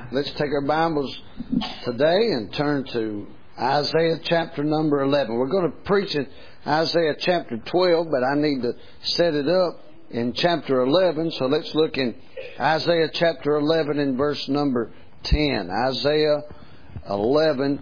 Let's take our Bibles today and turn to Isaiah chapter number 11. We're going to preach in Isaiah chapter 12, but I need to set it up in chapter 11. So let's look in Isaiah chapter 11 and verse number 10. Isaiah 11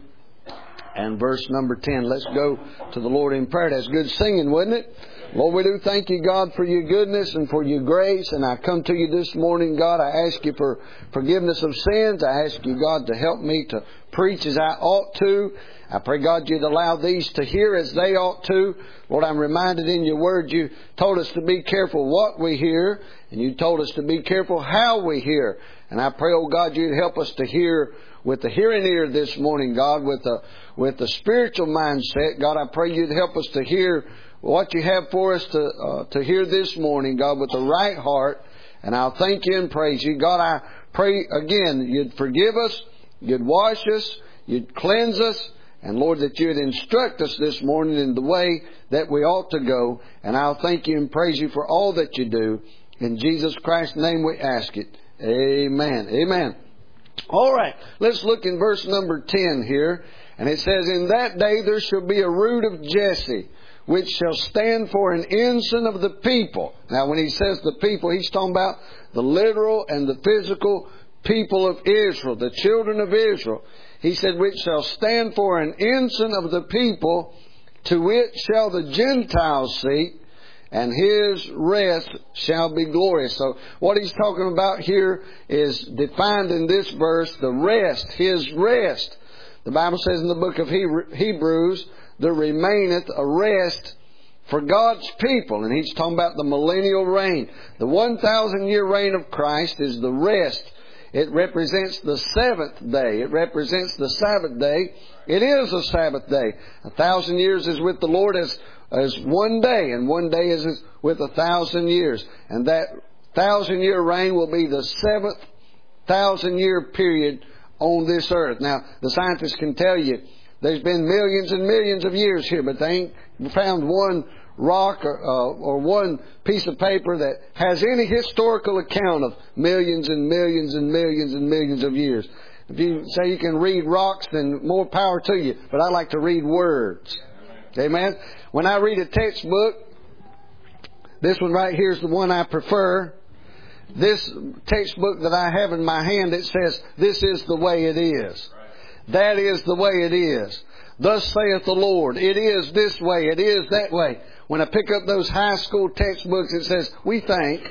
and verse number 10. Let's go to the Lord in prayer. That's good singing, wasn't it? Lord, we do thank you, God, for your goodness and for your grace. And I come to you this morning, God. I ask you for forgiveness of sins. I ask you, God, to help me to preach as I ought to. I pray, God, you'd allow these to hear as they ought to. Lord, I'm reminded in your word you told us to be careful what we hear. And you told us to be careful how we hear. And I pray, oh God, you'd help us to hear with the hearing ear this morning, God, with the spiritual mindset. God, I pray you'd help us to hear what you have for us to hear this morning, God, with the right heart. And I'll thank you and praise you. God, I pray again you'd forgive us, you'd wash us, you'd cleanse us, and Lord, that you'd instruct us this morning in the way that we ought to go. And I'll thank you and praise you for all that you do. In Jesus Christ's name we ask it. Amen. Amen. All right, let's look in verse number 10 here. And it says, "In that day there shall be a root of Jesse, which shall stand for an ensign of the people." Now, when he says the people, he's talking about the literal and the physical people of Israel, the children of Israel. He said, "which shall stand for an ensign of the people, to it shall the Gentiles seek, and his rest shall be glorious." So what he's talking about here is defined in this verse, the rest, his rest. The Bible says in the book of Hebrews, there remaineth a rest for God's people. And he's talking about the millennial reign. The 1,000-year reign of Christ is the rest. It represents the seventh day. It represents the Sabbath day. It is a Sabbath day. 1,000 years is with the Lord as one day, and one day is with 1,000 years. And that 1,000-year reign will be the seventh 1,000-year period on this earth. Now, the scientists can tell you there's been millions and millions of years here, but they ain't found one rock or one piece of paper that has any historical account of millions and millions and millions and millions of years. If you say you can read rocks, then more power to you. But I like to read words. Amen. When I read a textbook, this one right here is the one I prefer. This textbook that I have in my hand, it says, "This is the way it is." That is the way it is. Thus saith the Lord. It is this way. It is that way. When I pick up those high school textbooks, it says, "We think."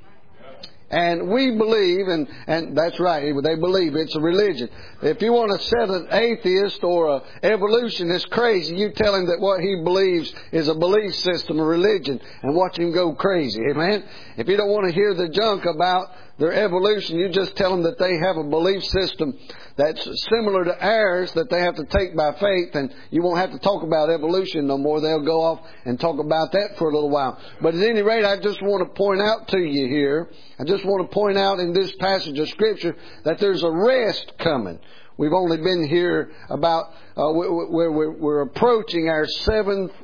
And we believe, and that's right, they believe. It's a religion. If you want to set an atheist or an evolutionist crazy, you tell him that what he believes is a belief system, a religion, and watch him go crazy. Amen? If you don't want to hear the junk about their evolution, you just tell them that they have a belief system that's similar to ours that they have to take by faith, and you won't have to talk about evolution no more. They'll go off and talk about that for a little while. But at any rate, I just want to point out to you here, I just want to point out in this passage of Scripture that there's a rest coming. We've only been here about, we're approaching our seventh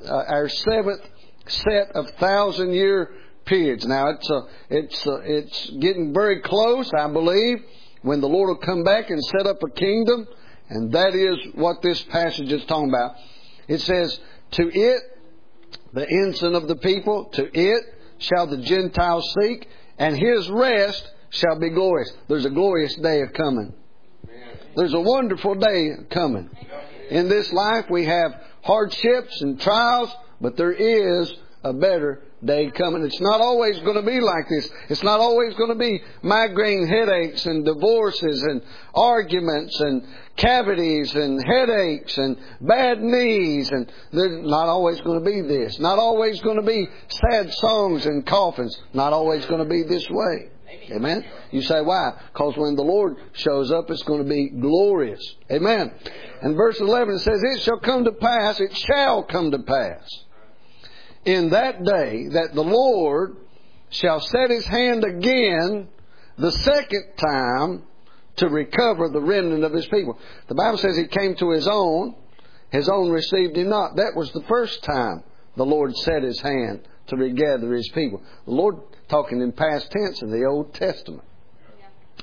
set of 1,000-year periods. Now, it's getting very close, I believe, when the Lord will come back and set up a kingdom. And that is what this passage is talking about. It says, "To it, the ensign of the people, to it shall the Gentiles seek, and his rest shall be glorious." There's a glorious day coming. There's a wonderful day coming. In this life we have hardships and trials, but there is a better day coming. It's not always going to be like this. It's not always going to be migraine headaches and divorces and arguments and cavities and headaches and bad knees. And there's not always going to be this. Not always going to be sad songs and coffins. Not always going to be this way. Amen? You say, why? Because when the Lord shows up, it's going to be glorious. Amen? And verse 11 says, "It shall come to pass, it shall come to pass, in that day that the Lord shall set his hand again the second time to recover the remnant of his people." The Bible says he came to his own received him not. That was the first time the Lord set his hand to regather his people. The Lord talking in past tense in the Old Testament.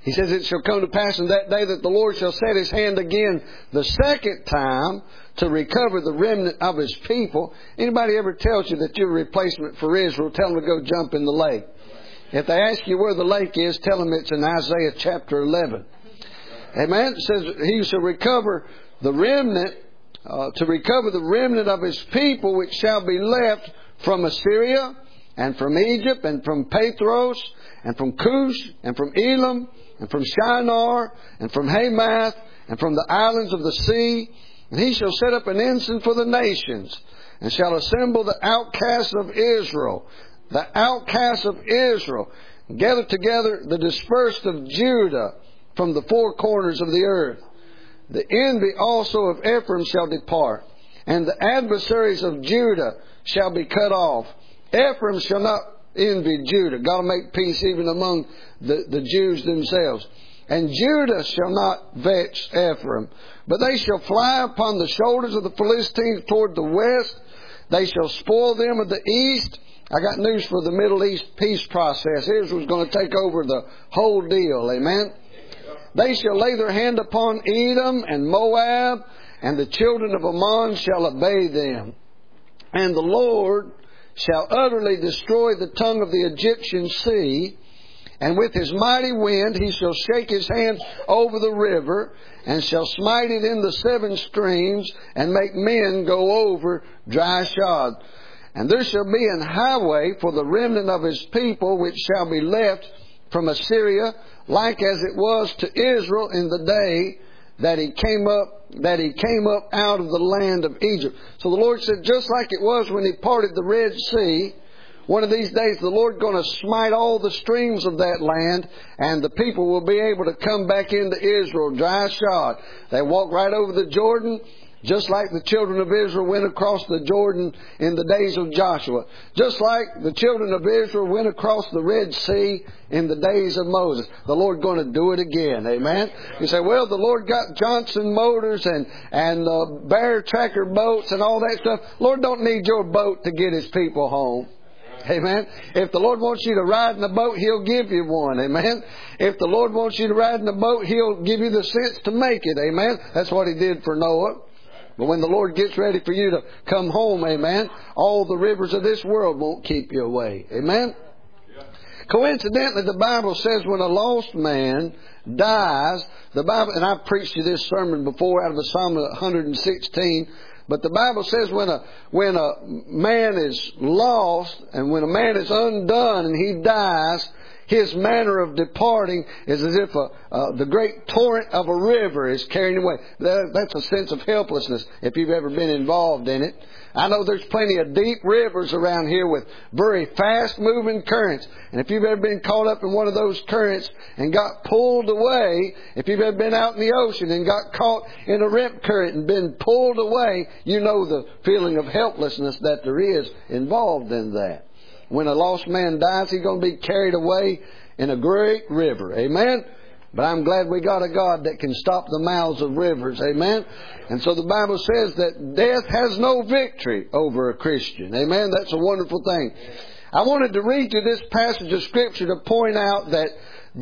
He says, it shall come to pass in that day that the Lord shall set His hand again the second time to recover the remnant of His people. Anybody ever tells you that you're a replacement for Israel, tell them to go jump in the lake. If they ask you where the lake is, tell them it's in Isaiah chapter 11. Amen. It says He shall recover the remnant, to recover the remnant of His people, which shall be left from Assyria, and from Egypt, and from Pathros, and from Cush, and from Elam, and from Shinar, and from Hamath, and from the islands of the sea. And He shall set up an ensign for the nations, and shall assemble the outcasts of Israel. The outcasts of Israel. And gather together the dispersed of Judah from the four corners of the earth. The envy also of Ephraim shall depart, and the adversaries of Judah shall be cut off. Ephraim shall not envy Judah. God will make peace even among the Jews themselves. And Judah shall not vex Ephraim, but they shall fly upon the shoulders of the Philistines toward the west. They shall spoil them of the east. I got news for the Middle East peace process. Israel's going to take over the whole deal. Amen. They shall lay their hand upon Edom and Moab, and the children of Ammon shall obey them. And the Lord shall utterly destroy the tongue of the Egyptian sea, and with His mighty wind He shall shake His hand over the river, and shall smite it in the seven streams, and make men go over dry shod. And there shall be an highway for the remnant of His people, which shall be left from Assyria, like as it was to Israel in the day that he came up out of the land of Egypt. So the Lord said, just like it was when He parted the Red Sea, one of these days the Lord's going to smite all the streams of that land, and the people will be able to come back into Israel dry shod. They walk right over the Jordan, just like the children of Israel went across the Jordan in the days of Joshua. Just like the children of Israel went across the Red Sea in the days of Moses. The Lord's going to do it again. Amen? You say, well, the Lord got Johnson Motors and Bear Tracker boats and all that stuff. Lord don't need your boat to get His people home. Amen. If the Lord wants you to ride in a boat, He'll give you one. Amen. If the Lord wants you to ride in a boat, He'll give you the sense to make it. Amen. That's what He did for Noah. But when the Lord gets ready for you to come home, amen, all the rivers of this world won't keep you away. Amen? Yeah. Coincidentally, the Bible says when a lost man dies, the Bible, and I've preached you this sermon before out of Psalm 116, but the Bible says when a man is lost and when a man is undone and he dies, his manner of departing is as if the great torrent of a river is carrying him away. That's a sense of helplessness if you've ever been involved in it. I know there's plenty of deep rivers around here with very fast-moving currents. And if you've ever been caught up in one of those currents and got pulled away, if you've ever been out in the ocean and got caught in a rip current and been pulled away, you know the feeling of helplessness that there is involved in that. When a lost man dies, he's going to be carried away in a great river. Amen? But I'm glad we got a God that can stop the mouths of rivers. Amen? And so the Bible says that death has no victory over a Christian. Amen? That's a wonderful thing. I wanted to read you this passage of Scripture to point out that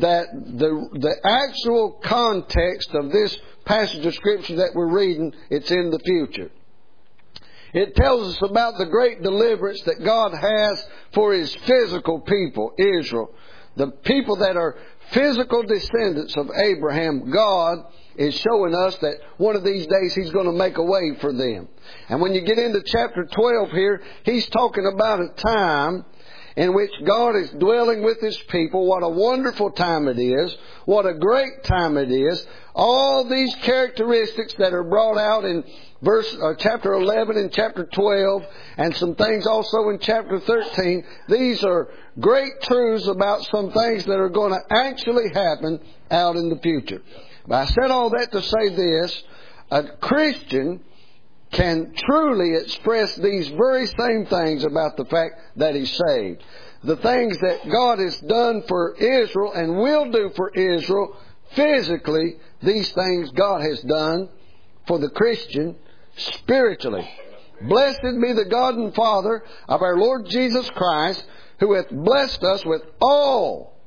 the actual context of this passage of Scripture that we're reading, it's in the future. It tells us about the great deliverance that God has for His physical people, Israel. The people that are physical descendants of Abraham, God is showing us that one of these days He's going to make a way for them. And when you get into chapter 12 here, He's talking about a time in which God is dwelling with His people. What a wonderful time it is. What a great time it is. All these characteristics that are brought out in chapter 11 and chapter 12 and some things also in chapter 13. These are great truths about some things that are going to actually happen out in the future. But I said all that to say this. A Christian can truly express these very same things about the fact that he's saved. The things that God has done for Israel and will do for Israel physically, these things God has done for the Christian spiritually. Blessed be the God and Father of our Lord Jesus Christ, who hath blessed us with all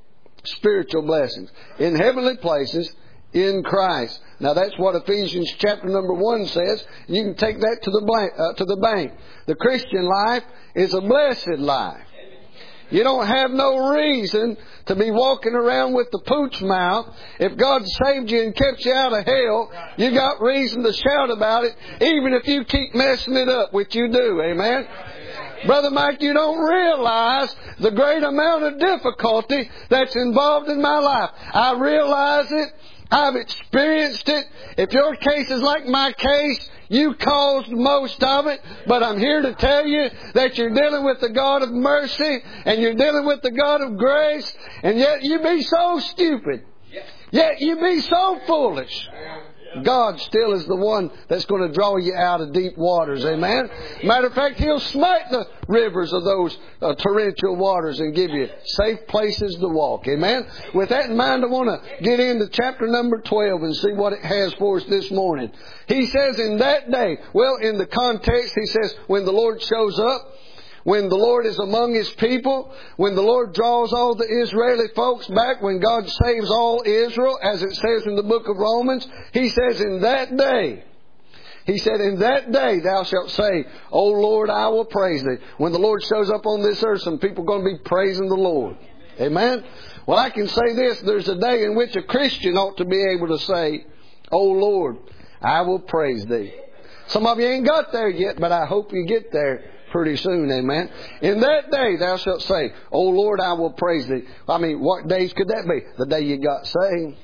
spiritual blessings in heavenly places in Christ. Now that's what Ephesians chapter number 1 says. You can take that to the bank. The Christian life is a blessed life. You don't have no reason to be walking around with the pooch mouth. If God saved you and kept you out of hell, you got reason to shout about it, even if you keep messing it up, which you do. Amen? Brother Mike, you don't realize the great amount of difficulty that's involved in my life. I realize it. I've experienced it. If your case is like my case, you caused most of it. But I'm here to tell you that you're dealing with the God of mercy and you're dealing with the God of grace. And yet you be so stupid. Yet you be so foolish. God still is the one that's going to draw you out of deep waters. Amen? Matter of fact, He'll smite the rivers of those torrential waters and give you safe places to walk. Amen? With that in mind, I want to get into chapter number 12 and see what it has for us this morning. He says in that day, well, in the context, he says when the Lord shows up, when the Lord is among His people, when the Lord draws all the Israeli folks back, when God saves all Israel, as it says in the book of Romans, He says, in that day, He said, in that day thou shalt say, O Lord, I will praise Thee. When the Lord shows up on this earth, some people are going to be praising the Lord. Amen? Well, I can say this, there's a day in which a Christian ought to be able to say, O Lord, I will praise Thee. Some of you ain't got there yet, but I hope you get there pretty soon, amen. In that day thou shalt say, O Lord, I will praise Thee. I mean, what days could that be? The day you got saved.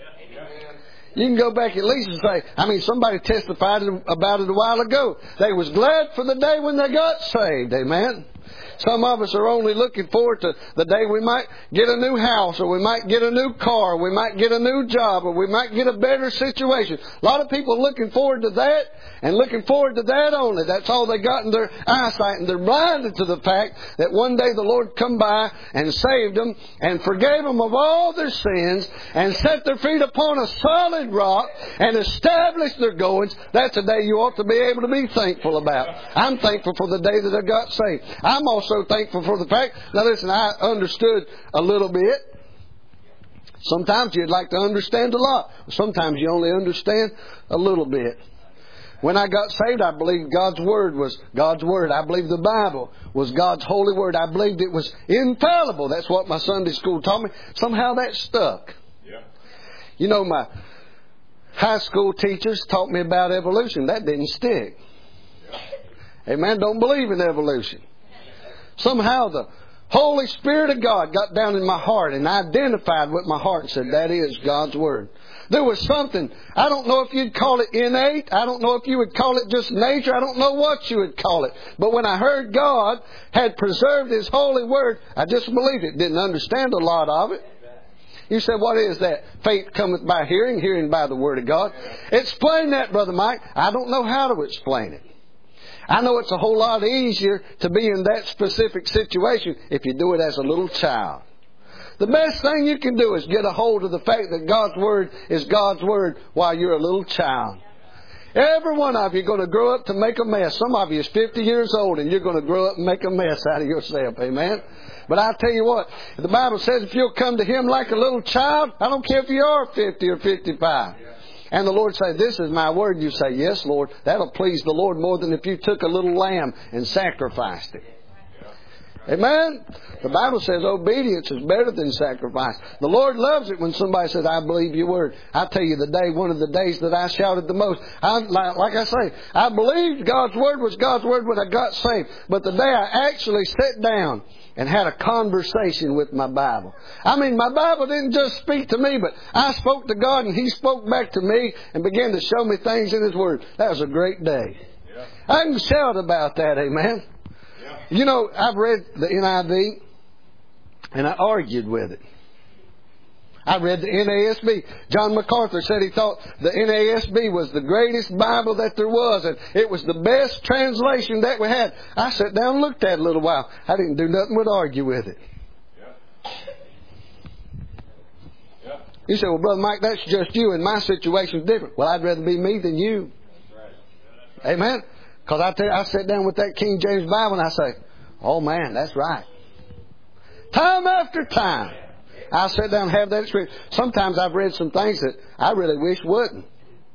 You can go back at least and say, somebody testified about it a while ago. They was glad for the day when they got saved, amen. Some of us are only looking forward to the day we might get a new house, or we might get a new car, or we might get a new job, or we might get a better situation. A lot of people looking forward to that and looking forward to that only. That's all they got in their eyesight, and they're blinded to the fact that one day the Lord come by and saved them and forgave them of all their sins and set their feet upon a solid rock and established their goings. That's a day you ought to be able to be thankful about. I'm thankful for the day that I got saved. I'm also thankful for the fact, now listen, I understood a little bit. Sometimes you'd like to understand a lot. Sometimes you only understand a little bit. When I got saved, I believed God's Word was God's Word. I believed the Bible was God's holy Word. I believed it was infallible. That's what my Sunday school taught me. Somehow that stuck. Yeah. You know, my high school teachers taught me about evolution. That didn't stick. Yeah. Amen. Don't believe in evolution. Somehow the Holy Spirit of God got down in my heart and identified with my heart and said, that is God's Word. There was something, I don't know if you'd call it innate. I don't know if you would call it just nature. I don't know what you would call it. But when I heard God had preserved His holy Word, I just believed it. Didn't understand a lot of it. You said, what is that? Faith cometh by hearing, hearing by the Word of God. Explain that, Brother Mike. I don't know how to explain it. I know it's a whole lot easier to be in that specific situation if you do it as a little child. The best thing you can do is get a hold of the fact that God's Word is God's Word while you're a little child. Every one of you are going to grow up to make a mess. Some of you is 50 years old and you're going to grow up and make a mess out of yourself. Amen? But I'll tell you what, the Bible says if you'll come to Him like a little child, I don't care if you are 50 or 55. And the Lord say, this is my word. You say, yes, Lord. That'll please the Lord more than if you took a little lamb and sacrificed it. Amen? The Bible says obedience is better than sacrifice. The Lord loves it when somebody says, I believe your word. I tell you, one of the days that I shouted the most, like I say, I believed God's word was God's word when I got saved. But the day I actually sat down and had a conversation with my Bible. My Bible didn't just speak to me, but I spoke to God and He spoke back to me and began to show me things in His Word. That was a great day. Yeah. I can shout about that, amen. Yeah. You know, I've read the NIV and I argued with it. I read the NASB. John MacArthur said he thought the NASB was the greatest Bible that there was, and it was the best translation that we had. I sat down and looked at it a little while. I didn't do nothing but argue with it. Yeah. You say, well, Brother Mike, that's just you, and my situation's different. Well, I'd rather be me than you. That's right. Amen? Because I tell you, I sit down with that King James Bible and I say, oh man, that's right. Time after time. I sit down and have that experience. Sometimes I've read some things that I really wish wouldn't.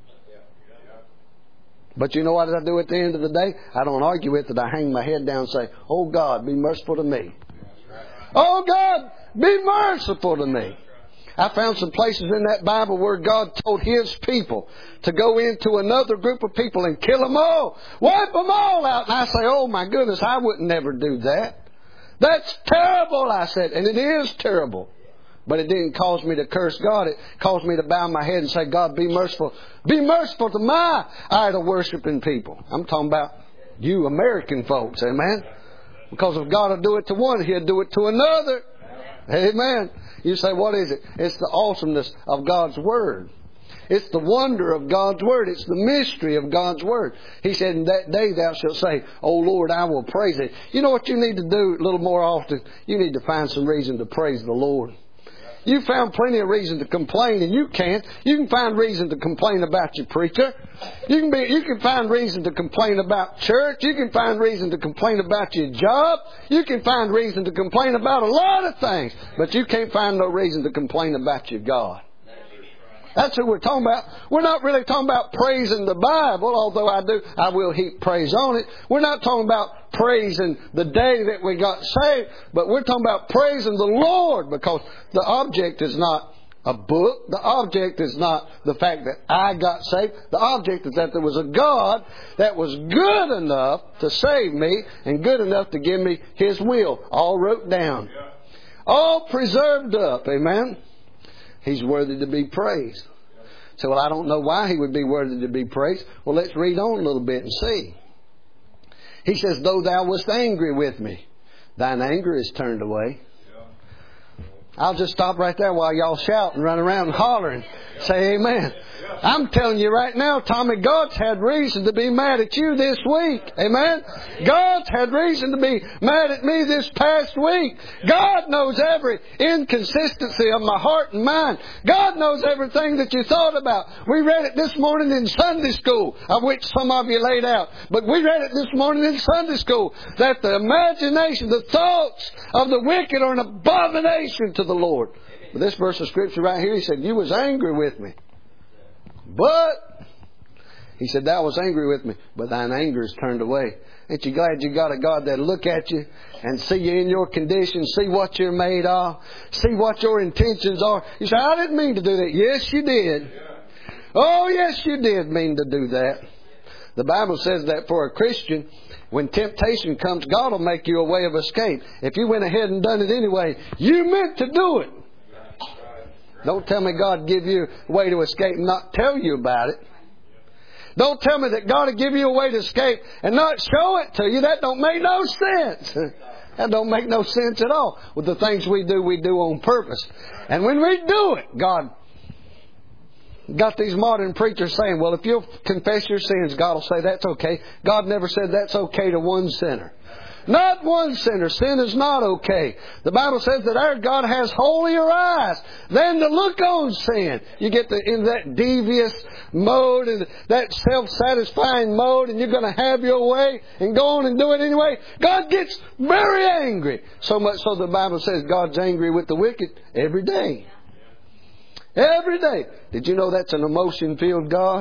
But you know what I do at the end of the day? I don't argue with it. I hang my head down and say, oh God, be merciful to me. Oh God, be merciful to me. I found some places in that Bible where God told His people to go into another group of people and kill them all. Wipe them all out. And I say, oh my goodness, I would never do that. That's terrible, I said. And it is terrible. But it didn't cause me to curse God. It caused me to bow my head and say, God, be merciful. Be merciful to my idol-worshiping people. I'm talking about you American folks, amen? Because if God will do it to one, He'll do it to another. Amen. You say, what is it? It's the awesomeness of God's Word. It's the wonder of God's Word. It's the mystery of God's Word. He said, in that day thou shalt say, O Lord, I will praise Thee. You know what you need to do a little more often? You need to find some reason to praise the Lord. You found plenty of reason to complain, and you can't. You can find reason to complain about your preacher. You can find reason to complain about church. You can find reason to complain about your job. You can find reason to complain about a lot of things. But you can't find no reason to complain about your God. That's who we're talking about. We're not really talking about praising the Bible, although I will heap praise on it. We're not talking about praising the day that we got saved, but we're talking about praising the Lord, because the object is not a book. The object is not the fact that I got saved. The object is that there was a God that was good enough to save me and good enough to give me His will, all wrote down, all preserved up. Amen. He's worthy to be praised. So, well, I don't know why He would be worthy to be praised. Well, let's read on a little bit and see. He says, though thou wast angry with me, thine anger is turned away. I'll just stop right there while y'all shout and run around and holler and say amen. I'm telling you right now, Tommy, God's had reason to be mad at you this week. Amen? God's had reason to be mad at me this past week. God knows every inconsistency of my heart and mind. God knows everything that you thought about. We read it this morning in Sunday school, of which some of you laid out. But we read it this morning in Sunday school, that the imagination, the thoughts of the wicked are an abomination to the Lord. But this verse of Scripture right here, He said, you was angry with me. But, He said, thou was angry with me, but thine anger is turned away. Ain't you glad you got a God that'll look at you and see you in your condition, see what you're made of, see what your intentions are. You say, I didn't mean to do that. Yes, you did. Oh, yes, you did mean to do that. The Bible says that for a Christian, when temptation comes, God will make you a way of escape. If you went ahead and done it anyway, you meant to do it. Don't tell me God give you a way to escape and not tell you about it. Don't tell me that God will give you a way to escape and not show it to you. That don't make no sense. That don't make no sense at all. With the things we do on purpose. And when we do it, God got these modern preachers saying, well, if you'll confess your sins, God will say that's okay. God never said that's okay to one sinner. Not one sinner. Sin is not okay. The Bible says that our God has holier eyes than to look on sin. You get in that devious mode and that self-satisfying mode, and you're going to have your way and go on and do it anyway. God gets very angry. So much so the Bible says God's angry with the wicked every day. Every day. Did you know that's an emotion-filled God?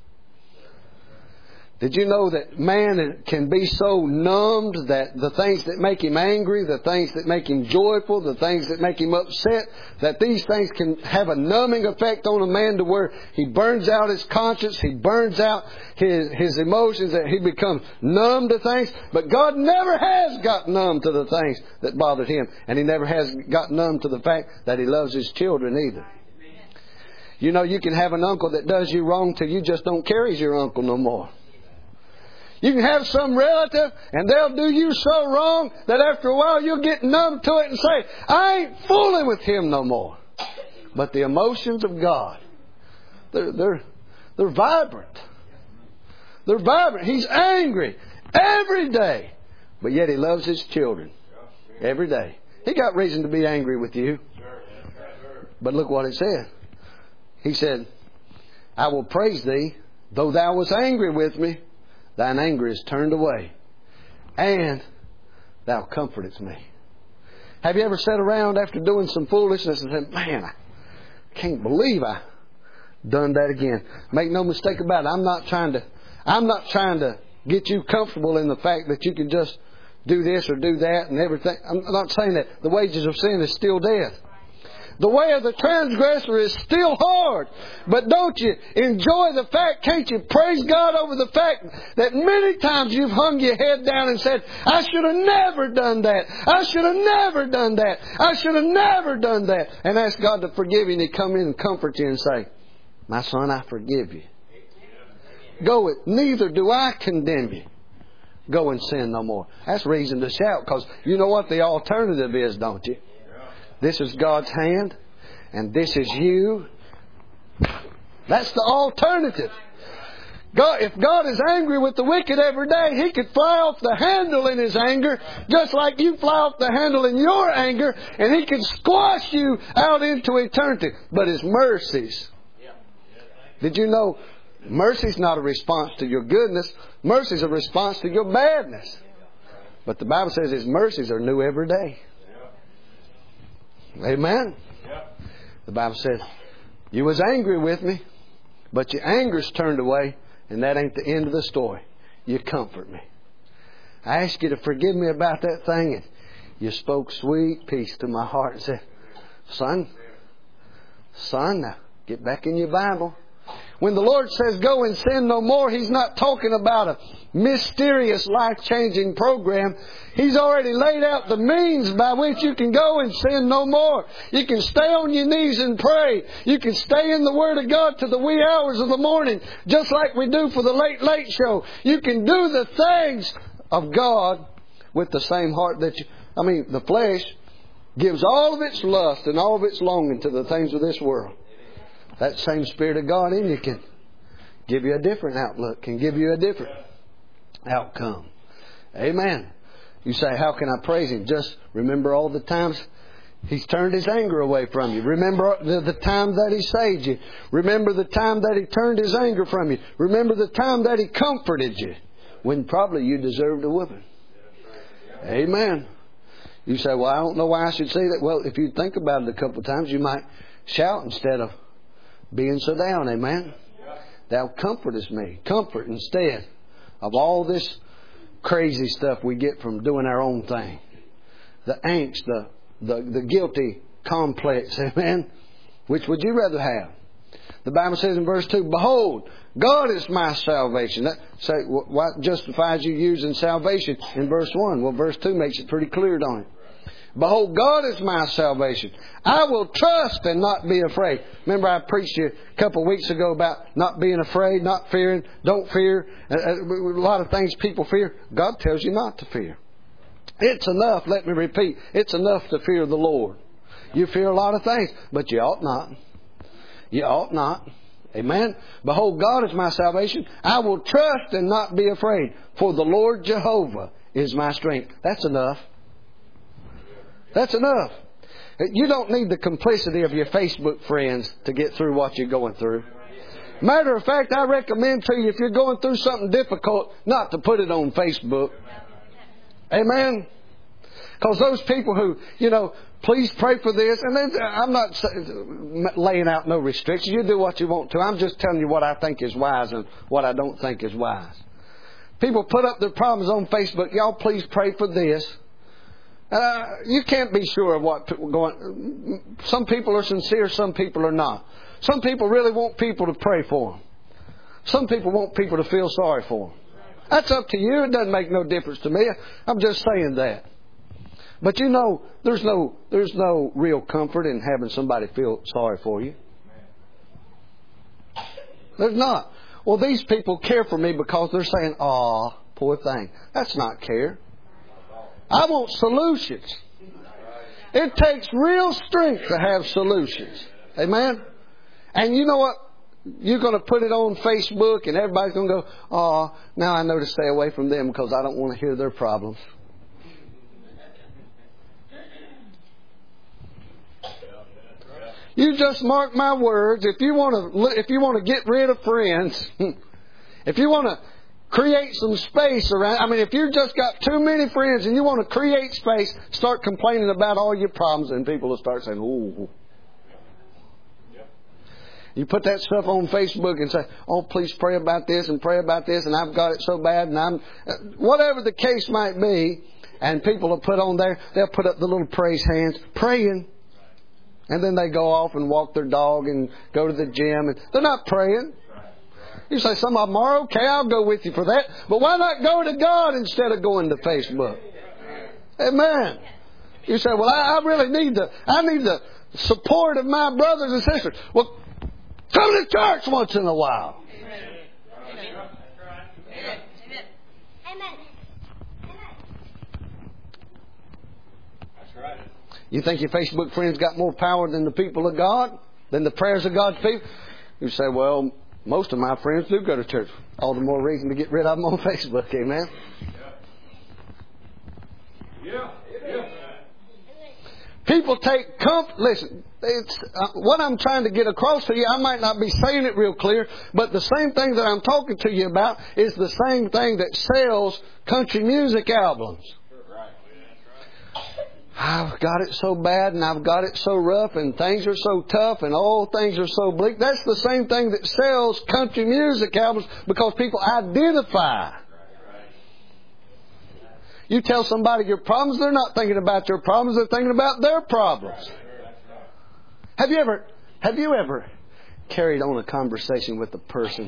Did you know that man can be so numbed that the things that make him angry, the things that make him joyful, the things that make him upset, that these things can have a numbing effect on a man to where he burns out his conscience, he burns out his emotions, that he becomes numb to things. But God never has got numb to the things that bothered Him. And He never has got numb to the fact that He loves His children either. You know, you can have an uncle that does you wrong till you just don't care he's your uncle no more. You can have some relative and they'll do you so wrong that after a while you'll get numb to it and say, I ain't fooling with him no more. But the emotions of God, they're vibrant. They're vibrant. He's angry every day. But yet He loves His children every day. He got reason to be angry with you. But look what it said. He said, I will praise Thee, though Thou wast angry with me. Thine anger is turned away, and Thou comfortest me. Have you ever sat around after doing some foolishness and said, man, I can't believe I done that again? Make no mistake about it. I'm not trying to get you comfortable in the fact that you can just do this or do that and everything. I'm not saying that. The wages of sin is still death. The way of the transgressor is still hard. But don't you enjoy the fact, can't you praise God over the fact that many times you've hung your head down and said, I should have never done that. I should have never done that. I should have never done that. And ask God to forgive you, and He'd come in and comfort you and say, my son, I forgive you. Go it. Neither do I condemn you. Go and sin no more. That's reason to shout, because you know what the alternative is, don't you? This is God's hand, and this is you. That's the alternative. If God is angry with the wicked every day, He could fly off the handle in His anger, just like you fly off the handle in your anger, and He could squash you out into eternity. But His mercies, did you know mercy's not a response to your goodness? Mercy's a response to your badness. But the Bible says His mercies are new every day. Amen? The Bible says, you was angry with me, but your anger's turned away, and that ain't the end of the story. You comfort me. I asked you to forgive me about that thing, and you spoke sweet peace to my heart and said, son, now get back in your Bible. When the Lord says go and sin no more, He's not talking about a mysterious life-changing program. He's already laid out the means by which you can go and sin no more. You can stay on your knees and pray. You can stay in the Word of God to the wee hours of the morning, just like we do for the Late Late Show. You can do the things of God with the same heart that the flesh gives all of its lust and all of its longing to the things of this world. That same Spirit of God in you can give you a different outlook, can give you a different outcome. Amen. You say, how can I praise Him? Just remember all the times He's turned His anger away from you. Remember the time that He saved you. Remember the time that He turned His anger from you. Remember the time that He comforted you when probably you deserved a whooping. Amen. You say, well, I don't know why I should say that. Well, if you think about it a couple of times, you might shout instead of being so down. Amen. Thou comfortest me. Comfort instead of all this crazy stuff we get from doing our own thing. The angst, the guilty complex. Amen. Which would you rather have? The Bible says in verse 2, behold, God is my salvation. What justifies you using salvation in verse 1? Well, verse 2 makes it pretty clear, don't it? Behold, God is my salvation. I will trust and not be afraid. Remember I preached to you a couple of weeks ago about not being afraid, not fearing, don't fear. A lot of things people fear. God tells you not to fear. It's enough, let me repeat, it's enough to fear the Lord. You fear a lot of things, but you ought not. You ought not. Amen. Behold, God is my salvation. I will trust and not be afraid. For the Lord Jehovah is my strength. That's enough. That's enough. You don't need the complicity of your Facebook friends to get through what you're going through. Matter of fact, I recommend to you, if you're going through something difficult, not to put it on Facebook. Amen? Because those people who, please pray for this. And then I'm not laying out no restrictions. You do what you want to. I'm just telling you what I think is wise and what I don't think is wise. People put up their problems on Facebook. Y'all please pray for this. You can't be sure of what people are going. Some people are sincere, some people are not. Some people really want people to pray for them. Some people want people to feel sorry for them. That's up to you. It doesn't make no difference to me. I'm just saying that. But there's no real comfort in having somebody feel sorry for you. There's not. Well, these people care for me because they're saying, "Aw, poor thing." That's not care. I want solutions. It takes real strength to have solutions. Amen? And you know what? You're going to put it on Facebook and everybody's going to go, "Oh, now I know to stay away from them because I don't want to hear their problems." You just mark my words. If you want to get rid of friends, if you want to create some space around. I mean, if you've just got too many friends and you want to create space, start complaining about all your problems and people will start saying, ooh. You put that stuff on Facebook and say, oh, please pray about this and pray about this and I've got it so bad and I'm... Whatever the case might be, and people will put on there, they'll put up the little praise hands, praying. And then they go off and walk their dog and go to the gym and they're not praying. You say some of them are, okay, I'll go with you for that. But why not go to God instead of going to Facebook? Amen. You say, well, I really need the support of my brothers and sisters. Well, come to church once in a while. You think your Facebook friends got more power than the people of God? Than the prayers of God's people? You say, well, most of my friends do go to church. All the more reason to get rid of them on Facebook. Amen? Yeah. People take comfort. Listen, it's what I'm trying to get across to you. I might not be saying it real clear, but the same thing that I'm talking to you about is the same thing that sells country music albums. I've got it so bad and I've got it so rough and things are so tough and all things are so bleak. That's the same thing that sells country music albums because people identify. You tell somebody your problems, they're not thinking about your problems, they're thinking about their problems. Have you ever carried on a conversation with a person?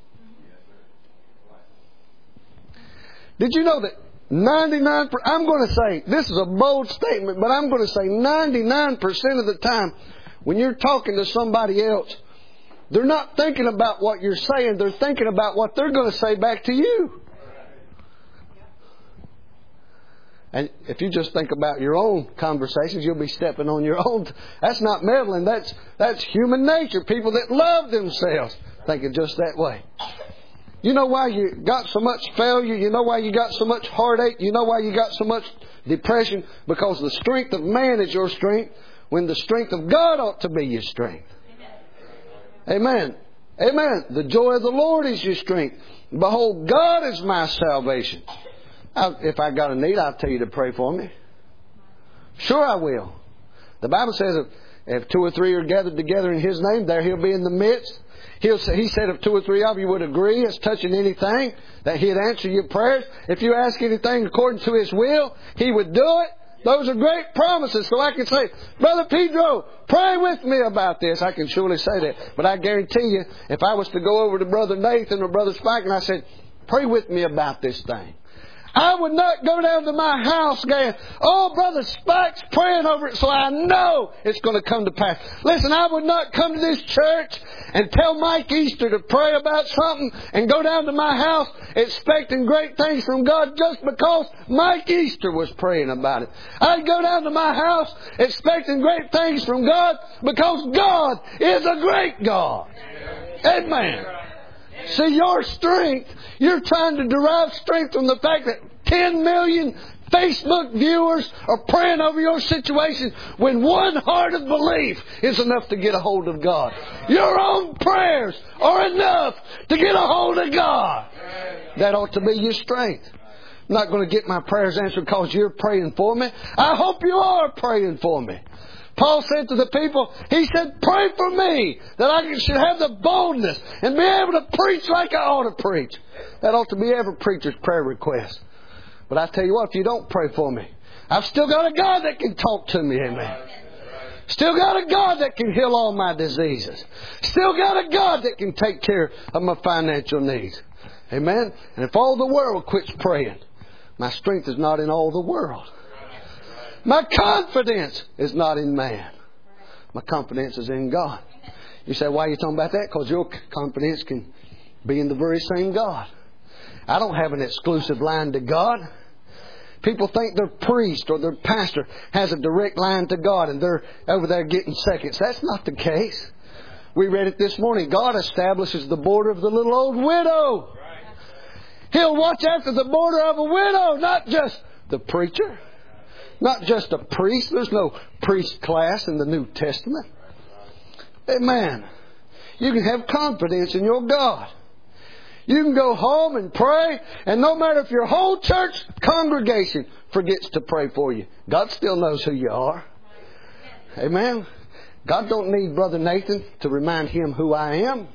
Did you know that 99%, I'm going to say, this is a bold statement, but I'm going to say 99% of the time when you're talking to somebody else, they're not thinking about what you're saying, they're thinking about what they're going to say back to you. And if you just think about your own conversations, you'll be stepping on your own. That's not meddling, that's human nature. People that love themselves thinking just that way. You know why you got so much failure? You know why you got so much heartache? You know why you got so much depression? Because the strength of man is your strength when the strength of God ought to be your strength. Amen. Amen. The joy of the Lord is your strength. Behold, God is my salvation. If I got a need, I'll tell you to pray for me. Sure I will. The Bible says if 2 or 3 are gathered together in His name, there He'll be in the midst. He said if 2 or 3 of you would agree as touching anything, that He'd answer your prayers. If you ask anything according to His will, He would do it. Those are great promises. So I can say, Brother Pedro, pray with me about this. I can surely say that. But I guarantee you, if I was to go over to Brother Nathan or Brother Spike and I said, pray with me about this thing, I would not go down to my house going, oh, Brother Spike's praying over it, so I know it's going to come to pass. Listen, I would not come to this church and tell Mike Easter to pray about something and go down to my house expecting great things from God just because Mike Easter was praying about it. I'd go down to my house expecting great things from God because God is a great God. Amen. See, your strength, you're trying to derive strength from the fact that 10 million Facebook viewers are praying over your situation when one heart of belief is enough to get a hold of God. Your own prayers are enough to get a hold of God. That ought to be your strength. I'm not going to get my prayers answered because you're praying for me. I hope you are praying for me. Paul said to the people, he said, pray for me that I should have the boldness and be able to preach like I ought to preach. That ought to be every preacher's prayer request. But I tell you what, if you don't pray for me, I've still got a God that can talk to me. Amen. Still got a God that can heal all my diseases. Still got a God that can take care of my financial needs. Amen. And if all the world quits praying, my strength is not in all the world. My confidence is not in man. My confidence is in God. You say, why are you talking about that? Because your confidence can be in the very same God. I don't have an exclusive line to God. People think their priest or their pastor has a direct line to God and they're over there getting seconds. That's not the case. We read it this morning. God establishes the border of the little old widow. He'll watch after the border of a widow, not just the preacher. Not just a priest. There's no priest class in the New Testament. Amen. You can have confidence in your God. You can go home and pray, and no matter if your whole church congregation forgets to pray for you, God still knows who you are. Amen. God don't need Brother Nathan to remind him who I am.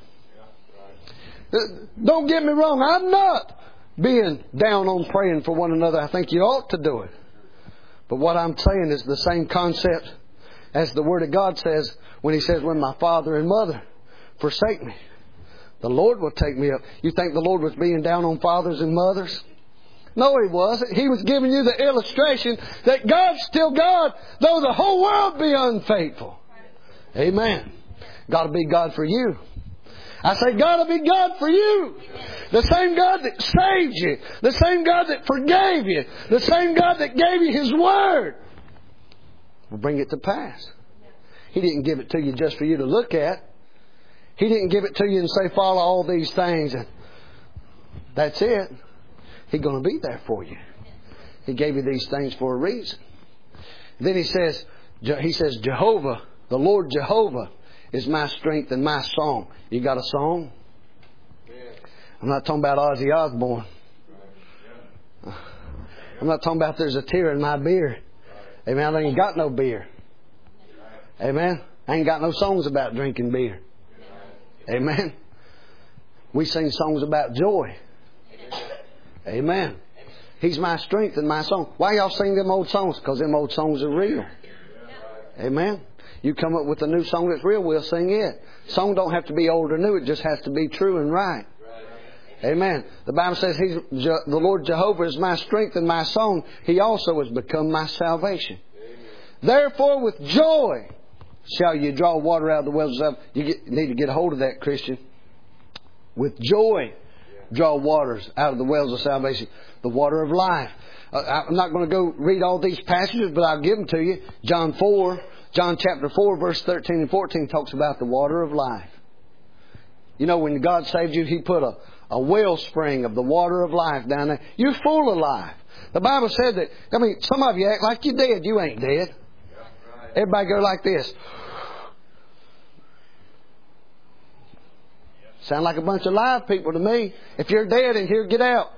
Don't get me wrong, I'm not being down on praying for one another. I think you ought to do it. But what I'm saying is the same concept as the Word of God says when He says, when my father and mother forsake me, the Lord will take me up. You think the Lord was being down on fathers and mothers? No, He wasn't. He was giving you the illustration that God's still God, though the whole world be unfaithful. Amen. Got to be God for you. I say, got to be God for you. The same God that saved you. The same God that forgave you. The same God that gave you His Word will bring it to pass. He didn't give it to you just for you to look at. He didn't give it to you and say, follow all these things and that's it. He's going to be there for you. He gave you these things for a reason. Then He says, Jehovah, the Lord Jehovah, is my strength and my song. You got a song? I'm not talking about Ozzy Osbourne. I'm not talking about there's a tear in my beer. Amen. I ain't got no beer. Amen. I ain't got no songs about drinking beer. Amen. We sing songs about joy. Amen. He's my strength and my song. Why y'all sing them old songs? Because them old songs are real. Amen. You come up with a new song that's real, we'll sing it. Song don't have to be old or new. It just has to be true and right. Amen. The Bible says the Lord Jehovah is my strength and my song. He also has become my salvation. Therefore with joy shall you draw water out of the wells of salvation. You need to get a hold of that, Christian. With joy draw waters out of the wells of salvation. The water of life. I'm not going to go read all these passages, but I'll give them to you. John chapter 4, verse 13 and 14 talks about the water of life. You know, when God saved you, He put a wellspring of the water of life down there. You're full of life. The Bible said that, some of you act like you're dead. You ain't dead. Everybody go like this. Sound like a bunch of live people to me. If you're dead in here, get out.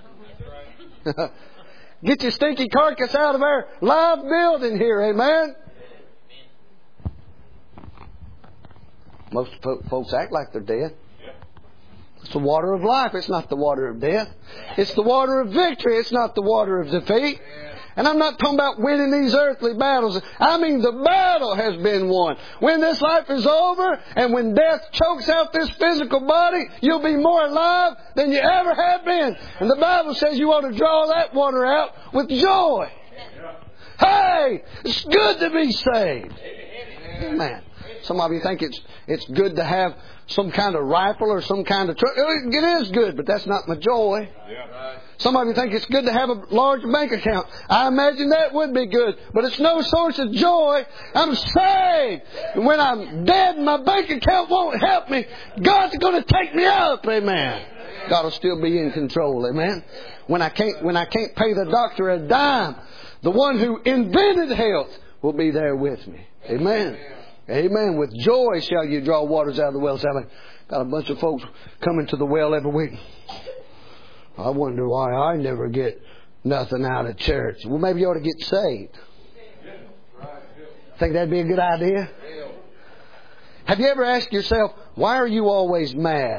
Get your stinky carcass out of our live building here, amen? Most folks act like they're dead. It's the water of life. It's not the water of death. It's the water of victory. It's not the water of defeat. And I'm not talking about winning these earthly battles. I mean the battle has been won. When this life is over and when death chokes out this physical body, you'll be more alive than you ever have been. And the Bible says you ought to draw that water out with joy. Hey, it's good to be saved. Amen. Some of you think it's good to have some kind of rifle or some kind of truck. It is good, but that's not my joy. Some of you think it's good to have a large bank account. I imagine that would be good, but it's no source of joy. I'm saved. And when I'm dead and my bank account won't help me, God's going to take me up. Amen. God will still be in control. Amen. When I can't pay the doctor a dime, the one who invented health will be there with me. Amen. Amen. With joy shall you draw waters out of the well. Got a bunch of folks coming to the well every week. I wonder why I never get nothing out of church. Well, maybe you ought to get saved. Think that'd be a good idea? Have you ever asked yourself, why are you always mad?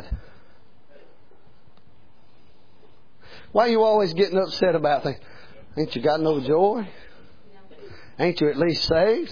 Why are you always getting upset about things? Ain't you got no joy? Ain't you at least saved?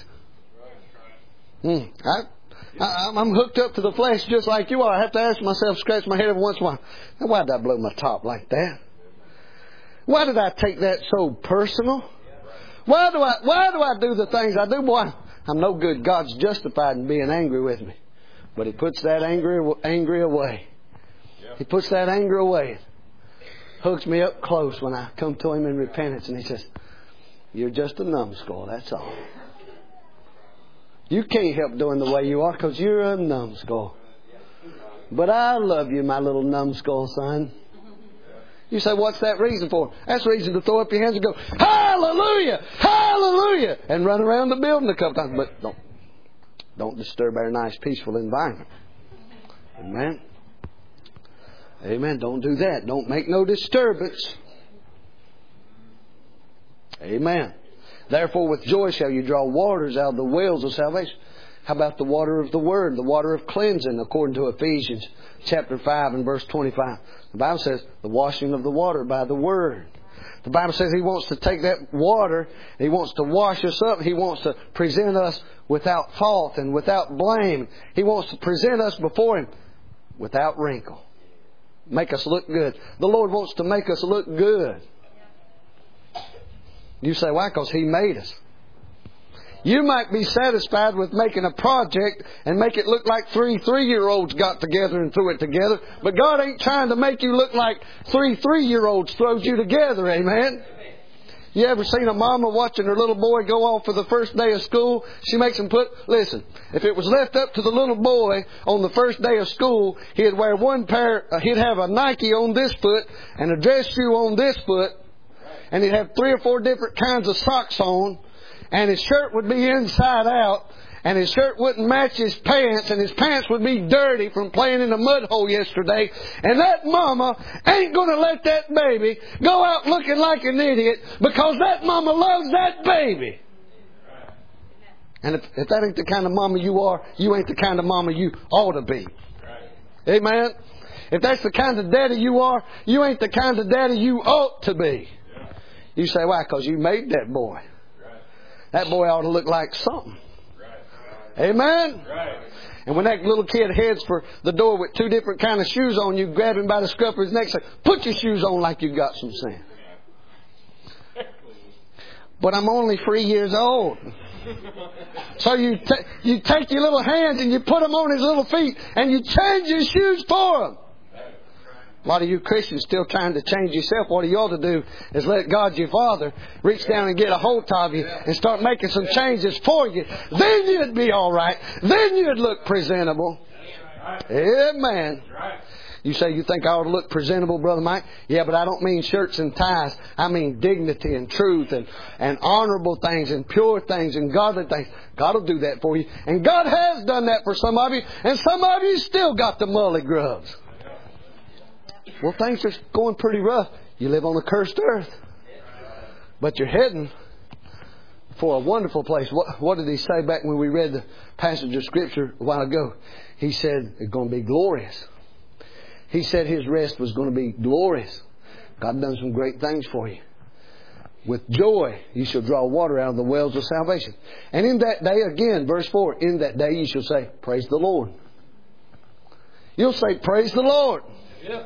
I'm hooked up to the flesh just like you are. I have to ask myself, scratch my head every once in a while, now, why did I blow my top like that? Why did I take that so personal? Why do I do the things I do? Boy, I'm no good. God's justified in being angry with me. But He puts that angry away. He puts that anger away. Hooks me up close when I come to Him in repentance. And He says, you're just a numbskull, that's all. You can't help doing the way you are because you're a numbskull. But I love you, my little numbskull son. You say, what's that reason for? That's reason to throw up your hands and go, hallelujah, hallelujah, and run around the building a couple times. But don't disturb our nice, peaceful environment. Amen. Amen. Don't do that. Don't make no disturbance. Amen. Therefore with joy shall you draw waters out of the wells of salvation. How about the water of the Word, the water of cleansing, according to Ephesians chapter 5 and verse 25. The Bible says the washing of the water by the Word. The Bible says He wants to take that water, He wants to wash us up, He wants to present us without fault and without blame. He wants to present us before Him without wrinkle. Make us look good. The Lord wants to make us look good. You say, why? Because He made us. You might be satisfied with making a project and make it look like three-year-olds got together and threw it together. But God ain't trying to make you look like three-year-olds throwed you together. Amen? You ever seen a mama watching her little boy go off for the first day of school? She makes him listen, if it was left up to the little boy on the first day of school, he'd wear he'd have a Nike on this foot and a dress shoe on this foot. And he'd have 3 or 4 different kinds of socks on. And his shirt would be inside out. And his shirt wouldn't match his pants. And his pants would be dirty from playing in a mud hole yesterday. And that mama ain't going to let that baby go out looking like an idiot, because that mama loves that baby. And if that ain't the kind of mama you are, you ain't the kind of mama you ought to be. Amen? If that's the kind of daddy you are, you ain't the kind of daddy you ought to be. You say, why? Because you made that boy. That boy ought to look like something. Amen? And when that little kid heads for the door with 2 different kind of shoes on, you grab him by the scruff of his neck and say, put your shoes on like you got some sense. But I'm only 3 years old. So you take your little hands and you put them on his little feet and you change his shoes for him. A lot of you Christians still trying to change yourself. What you ought to do is let God, your Father, reach down and get a hold of you and start making some changes for you. Then you'd be all right. Then you'd look presentable. Amen. You say you think I ought to look presentable, Brother Mike? Yeah, but I don't mean shirts and ties. I mean dignity and truth and honorable things and pure things and godly things. God will do that for you. And God has done that for some of you. And some of you still got the mully grubs. Well, things are going pretty rough. You live on a cursed earth. But you're heading for a wonderful place. What did He say back when we read the passage of Scripture a while ago? He said it's going to be glorious. He said His rest was going to be glorious. God done some great things for you. With joy you shall draw water out of the wells of salvation. And in that day, again, verse 4, in that day you shall say, praise the Lord. You'll say, praise the Lord. Yeah.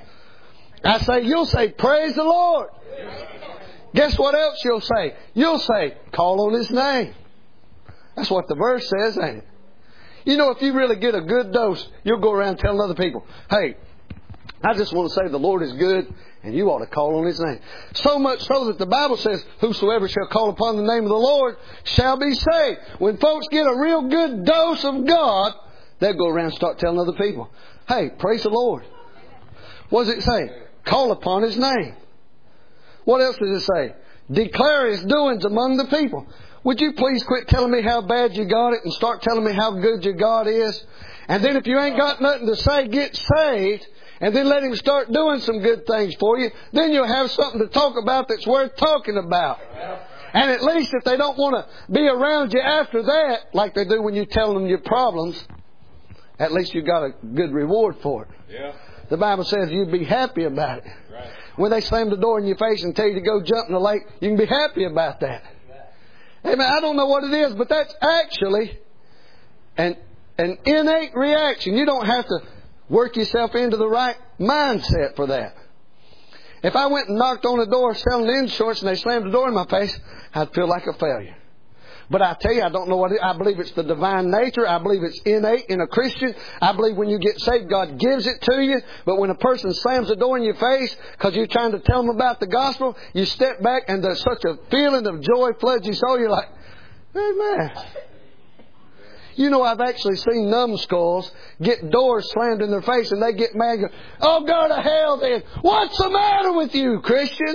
I say, you'll say, praise the Lord. Guess what else you'll say? You'll say, call on His name. That's what the verse says, ain't it? You know, if you really get a good dose, you'll go around telling other people, hey, I just want to say the Lord is good, and you ought to call on His name. So much so that the Bible says, whosoever shall call upon the name of the Lord shall be saved. When folks get a real good dose of God, they'll go around and start telling other people, hey, praise the Lord. What does it say? Call upon His name. What else does it say? Declare His doings among the people. Would you please quit telling me how bad you got it and start telling me how good your God is? And then if you ain't got nothing to say, get saved. And then let Him start doing some good things for you. Then you'll have something to talk about that's worth talking about. And at least if they don't want to be around you after that, like they do when you tell them your problems, at least you got a good reward for it. Yeah. The Bible says you'd be happy about it. Right. When they slam the door in your face and tell you to go jump in the lake, you can be happy about that. Right. Amen. I don't know what it is, but that's actually an innate reaction. You don't have to work yourself into the right mindset for that. If I went and knocked on the door selling insurance and they slammed the door in my face, I'd feel like a failure. But I tell you, I don't know what it is. I believe it's the divine nature. I believe it's innate in a Christian. I believe when you get saved, God gives it to you. But when a person slams the door in your face because you're trying to tell them about the gospel, you step back and there's such a feeling of joy floods your soul. You're like, amen. You know, I've actually seen numbskulls get doors slammed in their face and they get mad and go, oh, go to hell then. What's the matter with you, Christian?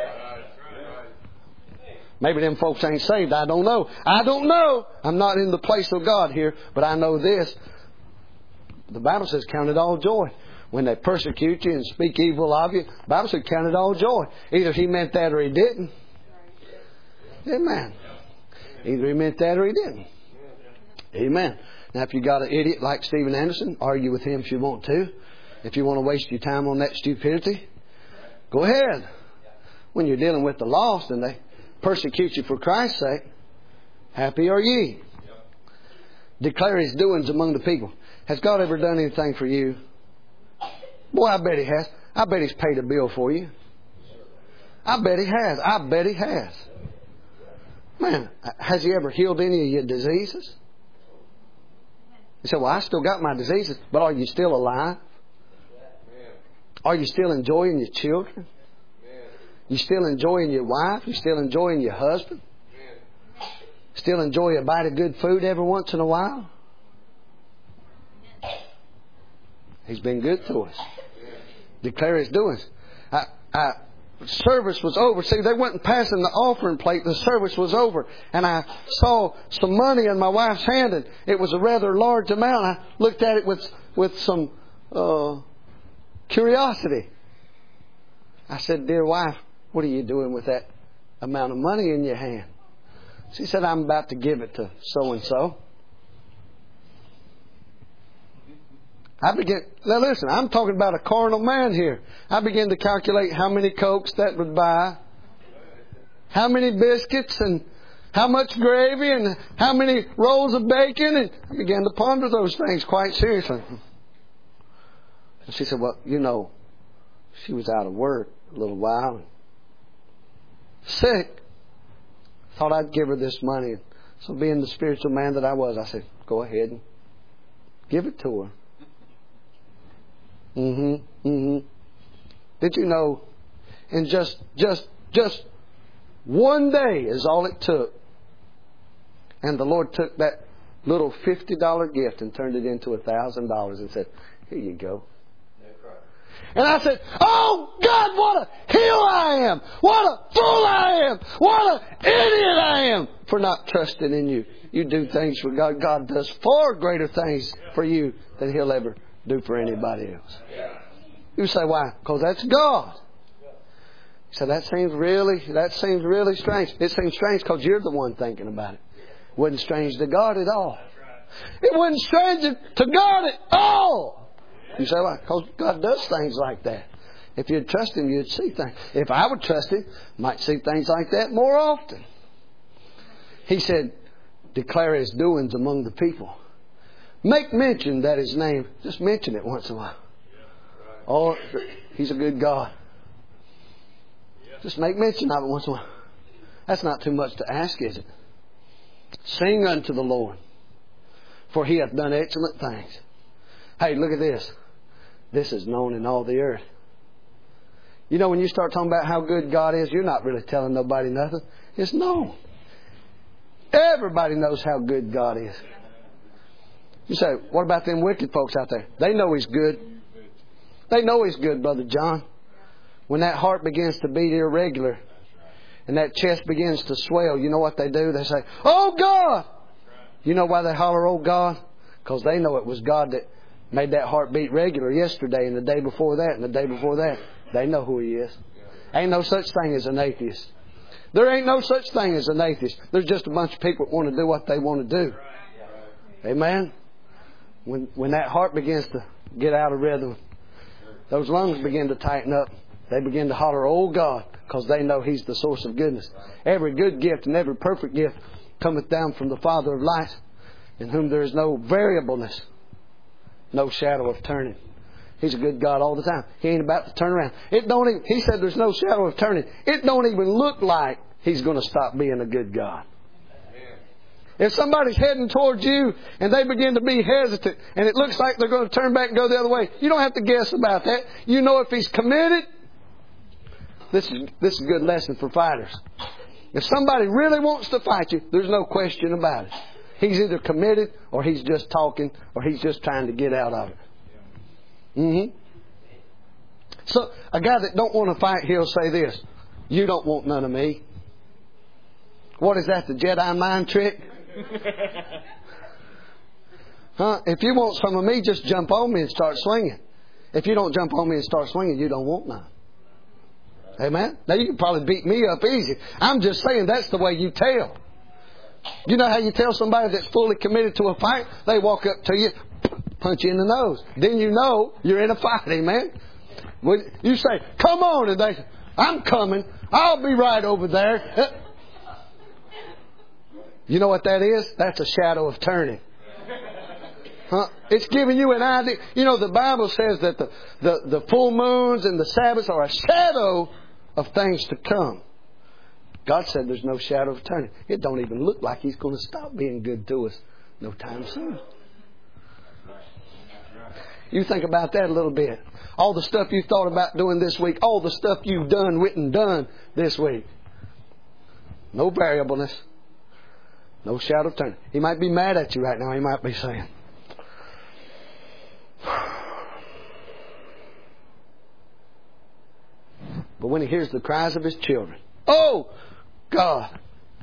Maybe them folks ain't saved. I don't know. I'm not in the place of God here, but I know this. The Bible says, count it all joy. When they persecute you and speak evil of you, the Bible says, count it all joy. Either He meant that or He didn't. Amen. Either He meant that or He didn't. Amen. Now, if you got an idiot like Steven Anderson, argue with him if you want to. If you want to waste your time on that stupidity, go ahead. When you're dealing with the lost and they persecute you for Christ's sake, happy are ye. Declare His doings among the people. Has God ever done anything for you? Boy, I bet He has. I bet He's paid a bill for you. I bet He has. I bet He has. Man, has He ever healed any of your diseases? You say, well, I still got my diseases, but are you still alive? Are you still enjoying your children? You still enjoying your wife? You still enjoying your husband? Still enjoy a bite of good food every once in a while? He's been good to us. Declare His doings. Service was over. See, they wasn't passing the offering plate. The service was over. And I saw some money in my wife's hand, and it was a rather large amount. I looked at it with some curiosity. I said, dear wife, what are you doing with that amount of money in your hand? She said, I'm about to give it to so-and-so. Now listen, I'm talking about a carnal man here. I began to calculate how many Cokes that would buy, how many biscuits, and how much gravy, and how many rolls of bacon, and I began to ponder those things quite seriously. And she said, well, you know, she was out of work a little while, sick. Thought I'd give her this money. So being the spiritual man that I was, I said, go ahead and give it to her. Did you know, in just one day is all it took. And the Lord took that little $50 gift and turned it into $1,000 and said, here you go. And I said, oh God, what a heel I am. What a fool I am. What an idiot I am for not trusting in you. You do things for God. God does far greater things for you than He'll ever do for anybody else. You say, why? Because that's God. So that seems really strange. It seems strange because you're the one thinking about it. It wasn't strange to God at all. It wasn't strange to God at all. You say, why? Because God does things like that. If you'd trust Him, you'd see things. If I would trust Him, I might see things like that more often. He said, declare His doings among the people. Make mention that His name. Just mention it once in a while. Oh, He's a good God. Just make mention of it once in a while. That's not too much to ask, is it? Sing unto the Lord, for He hath done excellent things. Hey, look at this. This is known in all the earth. You know, when you start talking about how good God is, you're not really telling nobody nothing. It's known. Everybody knows how good God is. You say, what about them wicked folks out there? They know He's good. They know He's good, Brother John. When that heart begins to beat irregular and that chest begins to swell, you know what they do? They say, oh God! You know why they holler, oh God? Because they know it was God that made that heart beat regular yesterday and the day before that and the day before that. They know who He is. Ain't no such thing as an atheist. There ain't no such thing as an atheist. There's just a bunch of people that want to do what they want to do. Amen? When that heart begins to get out of rhythm, those lungs begin to tighten up. They begin to holler, oh God, because they know He's the source of goodness. Every good gift and every perfect gift cometh down from the Father of lights, in whom there is no variableness, no shadow of turning. He's a good God all the time. He ain't about to turn around. He said there's no shadow of turning. It don't even look like He's going to stop being a good God. If somebody's heading towards you and they begin to be hesitant and it looks like they're going to turn back and go the other way, you don't have to guess about that. You know if He's committed. This is a good lesson for fighters. If somebody really wants to fight you, there's no question about it. He's either committed or he's just talking or he's just trying to get out of it. So a guy that don't want to fight, he'll say this: you don't want none of me. What is that, the Jedi mind trick? If you want some of me, just jump on me and start swinging. If you don't jump on me and start swinging, you don't want none. Amen? Now, you can probably beat me up easy. I'm just saying that's the way you tell. You know how you tell somebody that's fully committed to a fight? They walk up to you, punch you in the nose. Then you know you're in a fight. Amen? When you say, come on, and they say, I'm coming. I'll be right over there. You know what that is? That's a shadow of turning. It's giving you an idea. You know, the Bible says that the full moons and the Sabbaths are a shadow of things to come. God said there's no shadow of turning. It don't even look like He's going to stop being good to us no time soon. You think about that a little bit. All the stuff you thought about doing this week, all the stuff you've done, written, done this week. No variableness. No shadow of turning. He might be mad at you right now. He might be saying, but when He hears the cries of His children, oh, God,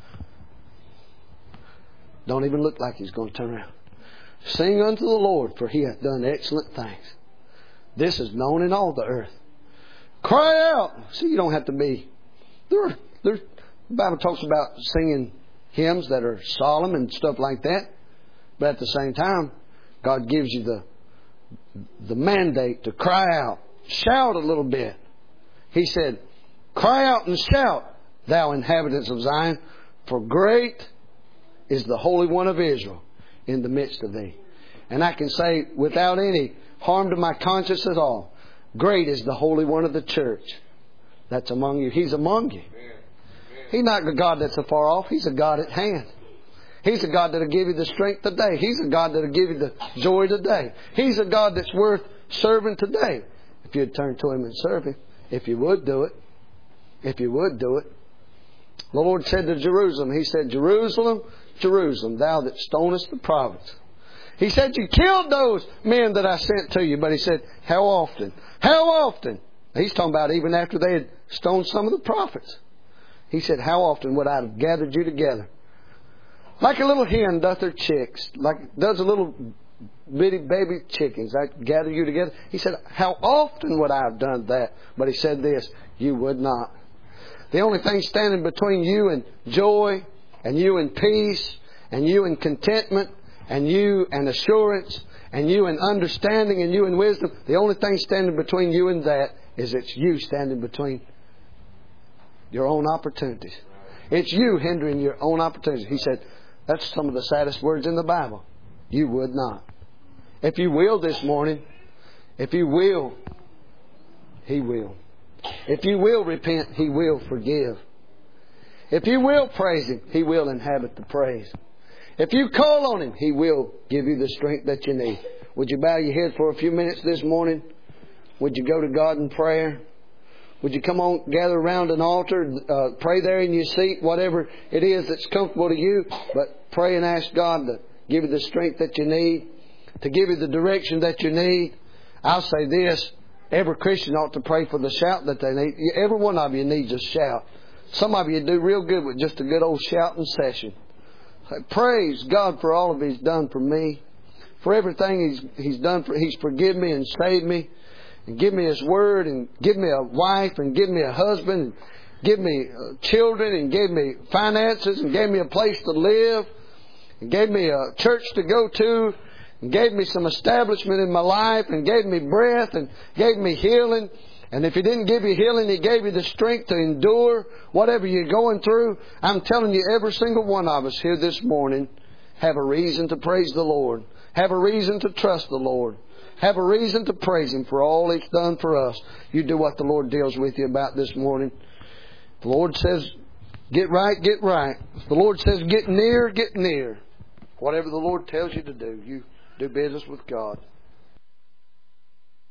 don't even look like He's going to turn around. Sing unto the Lord, for He hath done excellent things. This is known in all the earth. Cry out. See, you don't have to be. The Bible talks about singing hymns that are solemn and stuff like that. But at the same time, God gives you the mandate to cry out. Shout a little bit. He said, cry out and shout, thou inhabitants of Zion, for great is the Holy One of Israel in the midst of thee. And I can say without any harm to my conscience at all, great is the Holy One of the church that's among you. He's among you. He's not a God that's afar off. He's a God at hand. He's a God that'll give you the strength today. He's a God that'll give you the joy today. He's a God that's worth serving today. If you'd turn to Him and serve Him. If you would do it. If you would do it. The Lord said to Jerusalem, He said, Jerusalem, Jerusalem, thou that stonest the prophets. He said, you killed those men that I sent to you. But He said, how often? How often? He's talking about even after they had stoned some of the prophets. He said, how often would I have gathered you together? Like a little hen doth her chicks. Like does a little bitty baby chickens. I gather you together. He said, how often would I have done that? But He said this, you would not. The only thing standing between you and joy, and you and peace, and you and contentment, and you and assurance, and you and understanding, and you and wisdom, the only thing standing between you and that is it's you standing between your own opportunities. It's you hindering your own opportunities. He said, that's some of the saddest words in the Bible. You would not. If you will this morning, if you will, He will. If you will repent, He will forgive. If you will praise Him, He will inhabit the praise. If you call on Him, He will give you the strength that you need. Would you bow your head for a few minutes this morning? Would you go to God in prayer? Would you come on, gather around an altar, pray there in your seat, whatever it is that's comfortable to you, but pray and ask God to give you the strength that you need, to give you the direction that you need. I'll say this, every Christian ought to pray for the shout that they need. Every one of you needs a shout. Some of you do real good with just a good old shouting session. Praise God for all of He's done for me, for everything He's done. He's forgiven me and saved me. And give me His Word, and give me a wife, and give me a husband, and give me children, and gave me finances, and gave me a place to live, and gave me a church to go to, and gave me some establishment in my life, and gave me breath, and gave me healing. And if He didn't give you healing, He gave you the strength to endure whatever you're going through. I'm telling you, every single one of us here this morning have a reason to praise the Lord. Have a reason to trust the Lord. Have a reason to praise Him for all He's done for us. You do what the Lord deals with you about this morning. The Lord says, get right, get right. The Lord says, get near, get near. Whatever the Lord tells you to do, you do business with God.